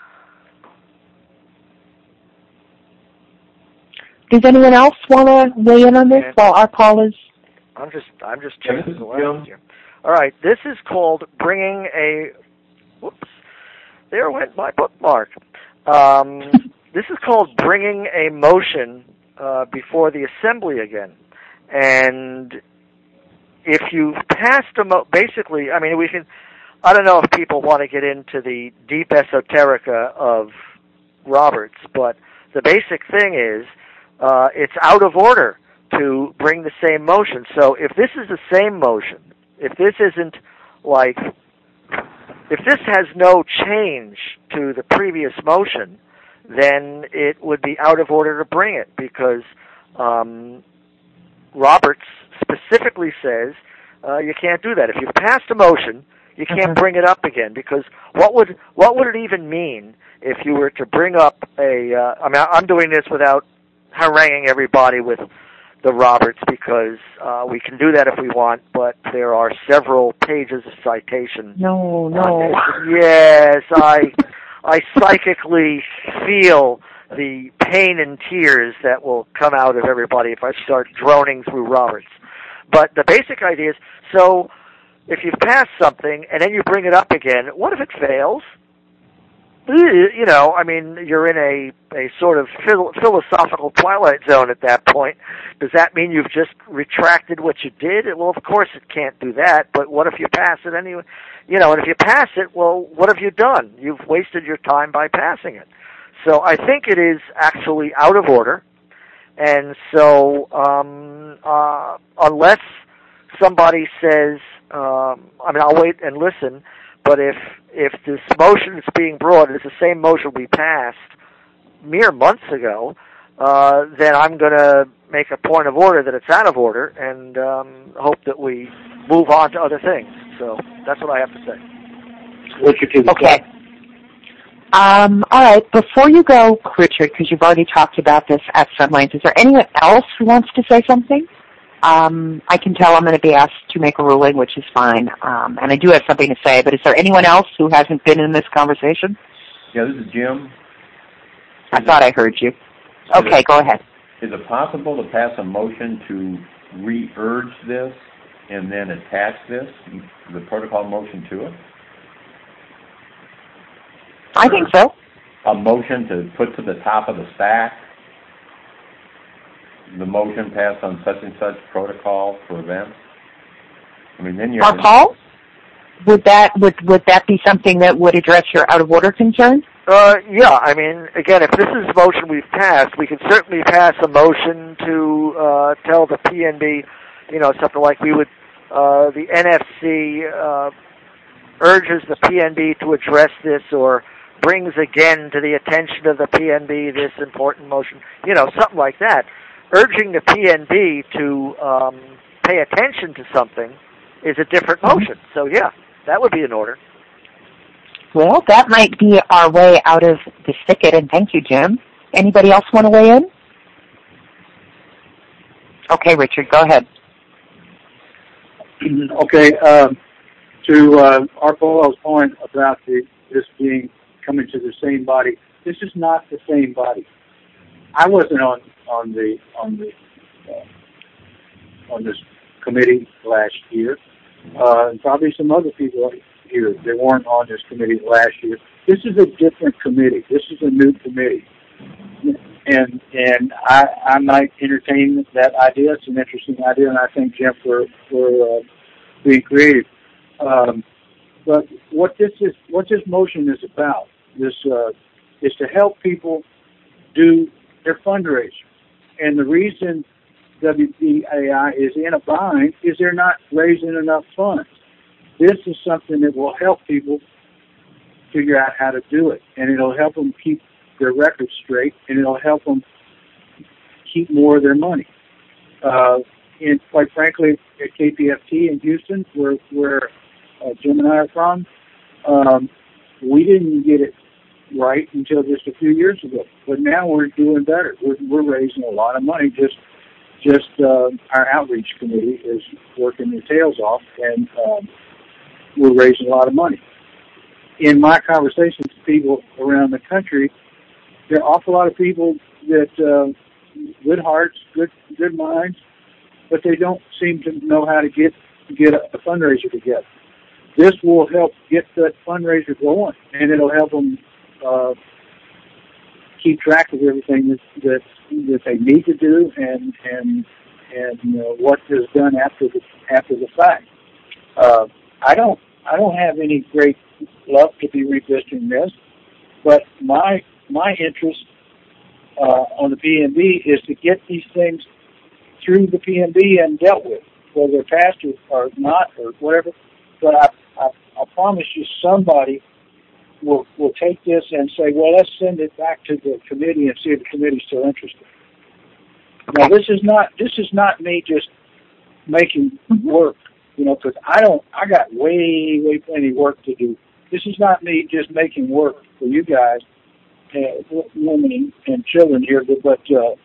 Does anyone else want to weigh in on this Okay. while our Paul is? I'm just I'm just changing the glasses here. All right, this is called bringing a. Whoops, there went my bookmark. Um, this is called bringing a motion uh, before the assembly again, and. If you've passed a mo- basically, I mean, we can, I don't know if people want to get into the deep esoterica of Roberts, but the basic thing is, uh, it's out of order to bring the same motion. So if this is the same motion, if this isn't like, if this has no change to the previous motion, then it would be out of order to bring it because, um, Roberts specifically says uh, you can't do that. If you've passed a motion, you can't Mm-hmm. bring it up again because what would what would it even mean if you were to bring up a? Uh, I mean, I'm doing this without haranguing everybody with the Roberts because uh, we can do that if we want, but there are several pages of citation. No, no. Yes, I I psychically feel the pain and tears that will come out of everybody if I start droning through Roberts. But the basic idea is, so if you've passed something and then you bring it up again, what if it fails? You know, I mean, you're in a, a sort of phil- philosophical twilight zone at that point. Does that mean you've just retracted what you did? Well, of course it can't do that, but what if you pass it anyway? You know, and if you pass it, well, what have you done? You've wasted your time by passing it. So I think it is actually out of order, and so um, uh, unless somebody says, um, I mean, I'll wait and listen, but if if this motion that's being brought is the same motion we passed mere months ago, uh, then I'm going to make a point of order that it's out of order and um, hope that we move on to other things. So that's what I have to say. What's your two Okay. Um, all right. Before you go, Richard, because you've already talked about this at some length, is there anyone else who wants to say something? Um, I can tell I'm going to be asked to make a ruling, which is fine. Um, and I do have something to say, but is there anyone else who hasn't been in this conversation? Yeah, this is Jim. I thought I heard you. Okay, go ahead. Is it possible to pass a motion to re-urge this and then attach this, the protocol motion to it? I think so. A motion to put to the top of the stack, the motion passed on such and such protocol for events? I mean, then you're... Or Paul, would that, would, would that be something that would address your out-of-order concern? Uh, yeah, I mean, again, if this is a motion we've passed, we can certainly pass a motion to uh, tell the P N B, you know, something like we would, uh, the N F C uh, urges the P N B to address this or brings again to the attention of the P N B this important motion, you know, something like that. Urging the P N B to um, pay attention to something is a different motion. So, yeah, that would be in order. Well, that might be our way out of the thicket, and thank you, Jim. Anybody else want to weigh in? Okay, Richard, go ahead. Okay, um, to uh, Arpolo's point about the, this being coming to the same body, this is not the same body. I wasn't on on the on the uh, on this committee last year, uh, and probably some other people here that weren't on this committee last year. This is a different committee. This is a new committee, and and I, I might entertain that idea. It's an interesting idea, and I thank Jim for for uh, being creative. Um, but what this is, what this motion is about, this uh, is to help people do their fundraiser. And the reason W P A I is in a bind is they're not raising enough funds. This is something that will help people figure out how to do it, and it'll help them keep their records straight, and it'll help them keep more of their money. Uh, and quite frankly, at K P F T in Houston, where, where uh, Jim and I are from, um, we didn't get it right until just a few years ago. But now we're doing better. We're, we're raising a lot of money. Just, just uh, our outreach committee is working their tails off, and um, we're raising a lot of money. In my conversations with people around the country, there are an awful lot of people that uh, good hearts, good good minds, but they don't seem to know how to get get a, a fundraiser together. This will help get that fundraiser going, and it'll help them uh, keep track of everything that, that that they need to do, and and and uh, what is done after the after the fact. Uh, I don't I don't have any great love to be revisiting this, but my my interest uh, on the P N B is to get these things through the P N B and dealt with, whether they're passed or, or not or whatever. But I, I, I promise you, somebody will will take this and say, well, let's send it back to the committee and see if the committee's still interested. Now, this is not this is not me just making work, you know, because I don't I got way way plenty of work to do. This is not me just making work for you guys, uh, women and children here, but, but uh,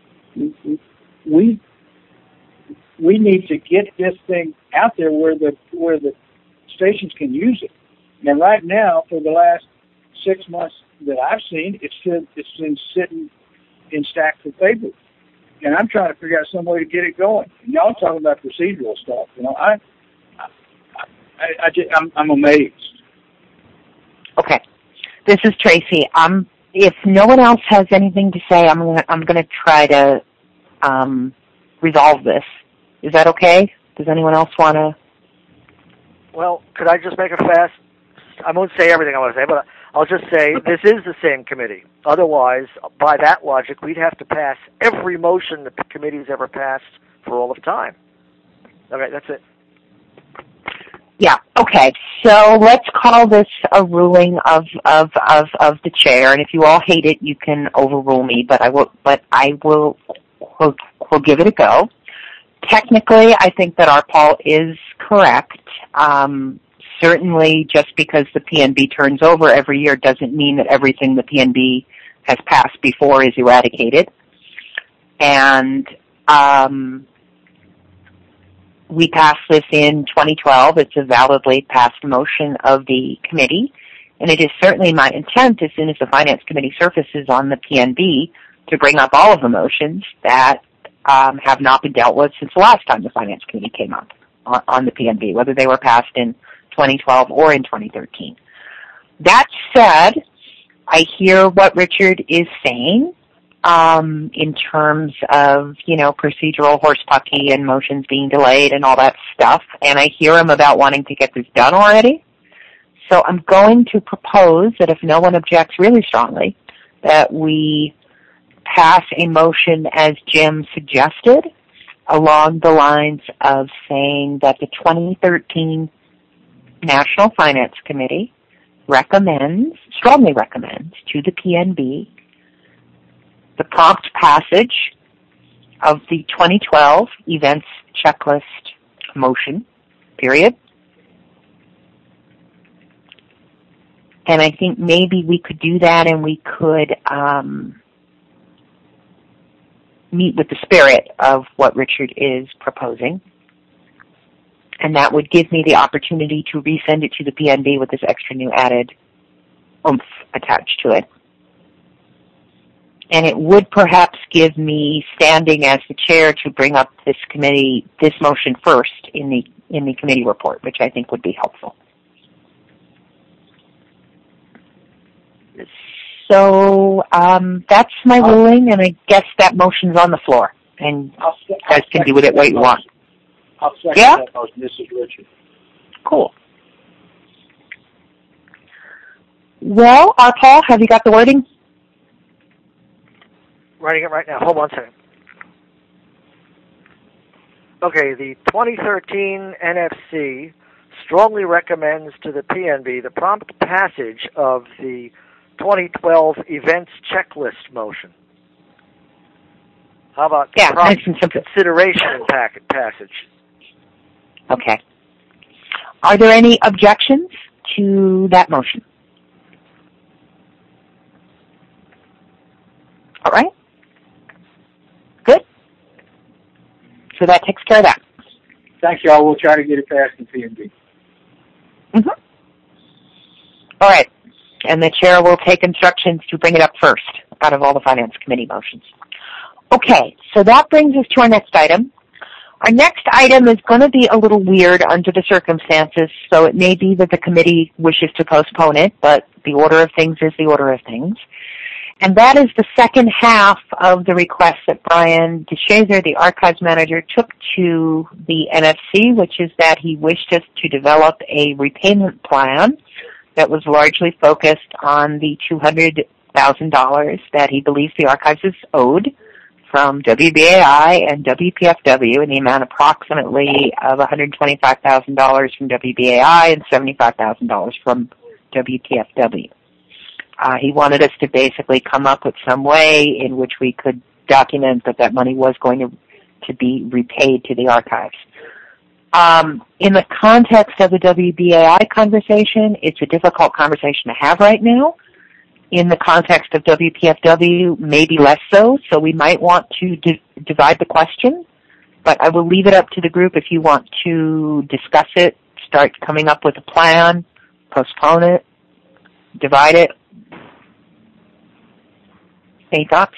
we we need to get this thing out there where the where the stations can use it. And right now, for the last six months that I've seen, it's been, it's been sitting in stacks of paper, and I'm trying to figure out some way to get it going. And y'all talking about procedural stuff, you know? I, I, I, I just, I'm, I'm amazed. Okay, this is Tracy. Um, if no one else has anything to say, I'm gonna, I'm going to try to um, resolve this. Is that okay? Does anyone else want to? Well, could I just make a fast? I won't say everything I want to say, but I'll just say this is the same committee. Otherwise, by that logic, we'd have to pass every motion that the committee's ever passed for all of time. Okay, that's it. Yeah, okay. So let's call this a ruling of, of, of, of the chair, and if you all hate it, you can overrule me, but I will, but I will, will, will give it a go. Technically, I think that our Paul is correct. Um, certainly, just because the P N B turns over every year doesn't mean that everything the P N B has passed before is eradicated. And um, we passed this in twenty twelve. It's a validly passed motion of the committee. And it is certainly my intent, as soon as the Finance Committee surfaces on the P N B, to bring up all of the motions that um, have not been dealt with since the last time the Finance Committee came up on, on the P N B, whether they were passed in twenty twelve or in twenty thirteen. That said, I hear what Richard is saying um, in terms of, you know, procedural horsepucky and motions being delayed and all that stuff, and I hear him about wanting to get this done already. So I'm going to propose that if no one objects really strongly, that we pass a motion as Jim suggested, along the lines of saying that the twenty thirteen National Finance Committee recommends, strongly recommends to the P N B the prompt passage of the twenty twelve events checklist motion, period. And I think maybe we could do that and we could um, meet with the spirit of what Richard is proposing. And that would give me the opportunity to resend it to the P N B with this extra new added oomph attached to it. And it would perhaps give me standing as the chair to bring up this committee, this motion first in the in the committee report, which I think would be helpful. So um, that's my ruling, and I guess that motion's on the floor, and I'll, you guys can do with it what you want. I'll second Yeah? that motion. This is Richard. Cool. Well, uh, Paul, have you got the wording? Writing it right now. Hold on a second. Okay, the twenty thirteen N F C strongly recommends to the P N B the prompt passage of the twenty twelve events checklist motion. How about Yeah, prompt nice and simple. consideration packet passage? Okay. Are there any objections to that motion? All right. Good. So that takes care of that. Thanks, y'all. We'll try to get it past the P N B. Mm-hmm. All right. And the chair will take instructions to bring it up first out of all the Finance Committee motions. Okay, so that brings us to our next item. Our next item is going to be a little weird under the circumstances, so it may be that the committee wishes to postpone it, but the order of things is the order of things. And that is the second half of the request that Brian DeShazer, the archives manager, took to the N F C, which is that he wished us to develop a repayment plan that was largely focused on the two hundred thousand dollars that he believes the archives is owed from W B A I and W P F W in the amount approximately of one hundred twenty-five thousand dollars from W B A I and seventy-five thousand dollars from W P F W. Uh, he wanted us to basically come up with some way in which we could document that that money was going to, to be repaid to the archives. Um, in the context of the W B A I conversation, it's a difficult conversation to have right now. In the context of W P F W, maybe less so, so we might want to di- divide the question, but I will leave it up to the group if you want to discuss it, start coming up with a plan, postpone it, divide it. Any thoughts?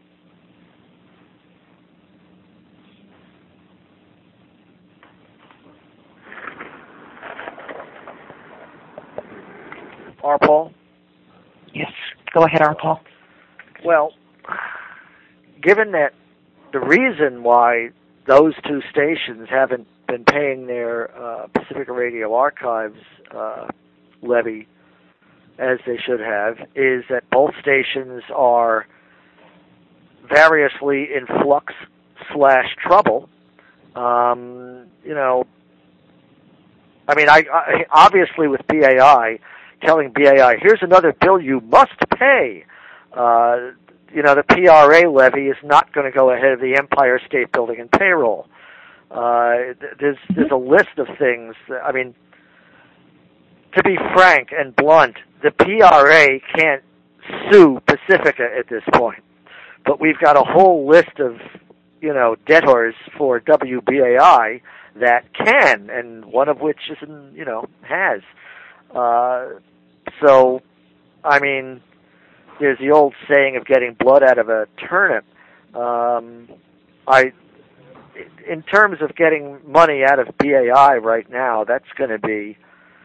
R. Paul? Yes. Go ahead, R. Paul. Well, given that the reason why those two stations haven't been paying their uh, Pacifica Radio Archives uh, levy as they should have is that both stations are variously in flux slash trouble. Um, you know, I mean, I, I obviously with B A I, telling B A I, here's another bill you must pay. Uh, you know, the P R A levy is not going to go ahead of the Empire State Building and payroll. Uh, there's there's a list of things. That, I mean, to be frank and blunt, the P R A can't sue Pacifica at this point. But we've got a whole list of, you know, debtors for W B A I that can, and one of which is, you know, has. Uh, so, I mean, there's the old saying of getting blood out of a turnip. Um, I, in terms of getting money out of B A I right now, that's going to be.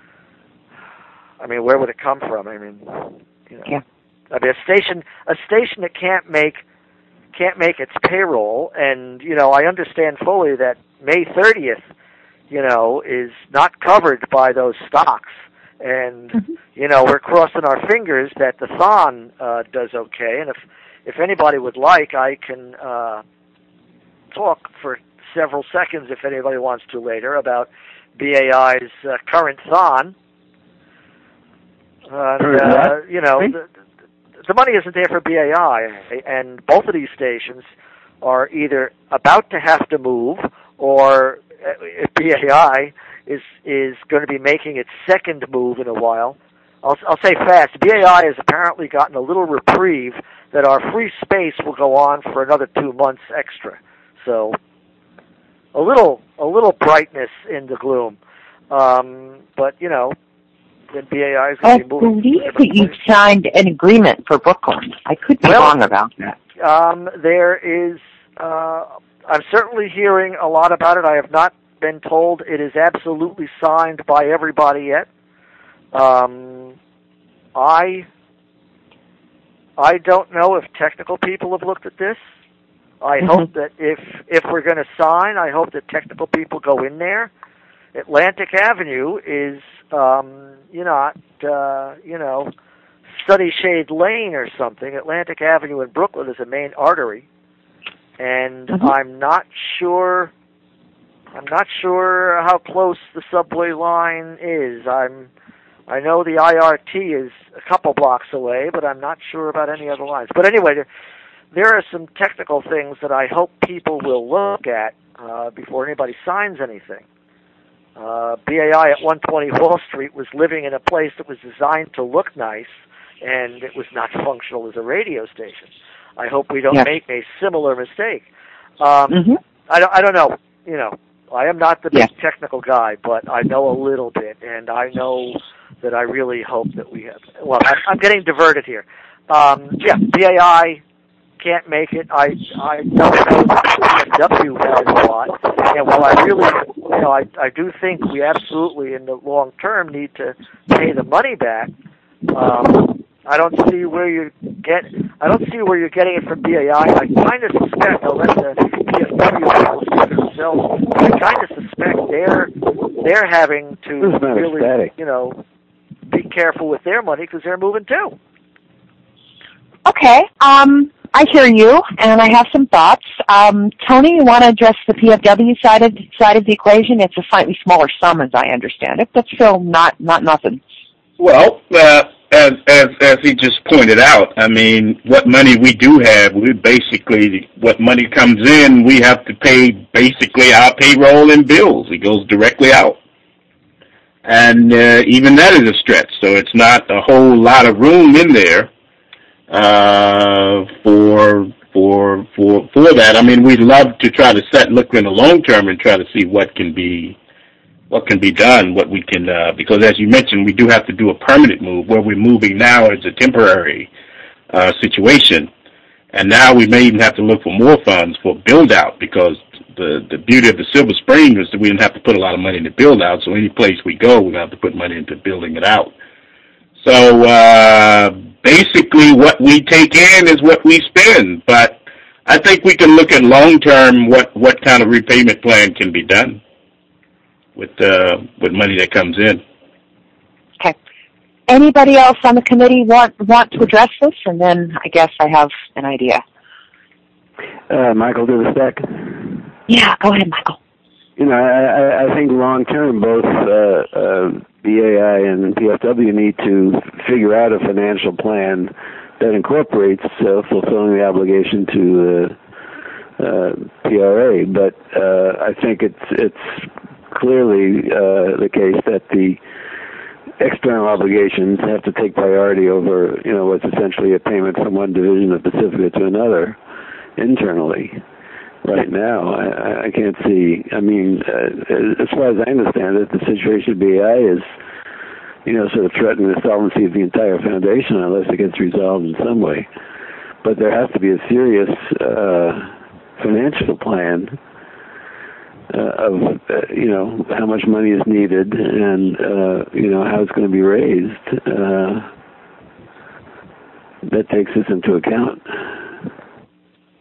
I mean, where would it come from? I mean, you know, yeah. I mean, a station, a station that can't make can't make its payroll, and you know, I understand fully that May thirtieth, you know, is not covered by those stocks, And, mm-hmm. you know, we're crossing our fingers that the Thon uh, does okay. And if, if anybody would like, I can uh, talk for several seconds, if anybody wants to later, about B A I's uh, current Thon. And, uh, you know, the, the money isn't there for B A I, and both of these stations are either about to have to move, or B A I is is going to be making its second move in a while. I'll, I'll say fast. B A I has apparently gotten a little reprieve that our free space will go on for another two months extra. So a little a little brightness in the gloom. Um, but, you know, then B A I is going to be moving. I believe that you've signed an agreement for Brooklyn. I could be well, wrong about that. Um, there is, uh, I'm certainly hearing a lot about it. I have not been told it is absolutely signed by everybody yet. Um, I, I don't know if technical people have looked at this. I mm-hmm. hope that if if we're going to sign, I hope that technical people go in there. Atlantic Avenue is, um, you know, uh, you know, Sunny Shade Lane or something. Atlantic Avenue in Brooklyn is a main artery, and mm-hmm. I'm not sure. I'm not sure how close the subway line is. I'm. I know the I R T is a couple blocks away, but I'm not sure about any other lines. But anyway, there, there are some technical things that I hope people will look at uh, before anybody signs anything. Uh, B A I at one twenty Wall Street was living in a place that was designed to look nice, and it was not functional as a radio station. I hope we don't yeah. make a similar mistake. Um, mm-hmm. I don't. I don't know. You know, I am not the big yeah. technical guy, but I know a little bit, and I know that I really hope that we have. Well, I'm, I'm getting diverted here. Um, yeah, B A I can't make it. I I don't know that B M W has a lot, and while I really, you know, I I do think we absolutely in the long term need to pay the money back. Um, I don't see where you get. I don't see where you're getting it from B A I. I kind of suspect. I'll let the B M W people speak for themselves. I kind of suspect they're they're having to really, static. you know, be careful with their money because they're moving too. Okay. Um. I hear you, and I have some thoughts. Um, Tony, you want to address the P F W side of side of the equation? It's a slightly smaller sum, as I understand it, but still not not nothing. Well, uh, as as as he just pointed out, I mean, what money we do have, we basically what money comes in, we have to pay basically our payroll and bills. It goes directly out, and uh, even that is a stretch. So it's not a whole lot of room in there. Uh, for for for for that, I mean, we'd love to try to set look in the long term and try to see what can be what can be done, what we can uh, because as you mentioned, we do have to do a permanent move. Where we're moving now is a temporary uh, situation, and now we may even have to look for more funds for build out because the the beauty of the Silver Spring is that we didn't have to put a lot of money into build out. So any place we go, we have to put money into building it out. So uh, basically what we take in is what we spend, but I think we can look at long-term what, what kind of repayment plan can be done with uh, with money that comes in. Okay. Anybody else on the committee want, want to address this? And then I guess I have an idea. Uh, Michael Dubistek. Yeah, go ahead, Michael. You know, I, I think long-term both uh, uh, B A I and P F W need to figure out a financial plan that incorporates uh, fulfilling the obligation to uh, uh, P R A. But uh, I think it's it's clearly uh, the case that the external obligations have to take priority over, you know, what's essentially a payment from one division of Pacifica to another internally. Right now, I, I can't see. I mean, uh, as far as I understand it, the situation of B A I is, you know, sort of threatening the solvency of the entire foundation unless it gets resolved in some way. But there has to be a serious uh, financial plan uh, of, uh, you know, how much money is needed and, uh, you know, how it's going to be raised. Uh, that takes this into account.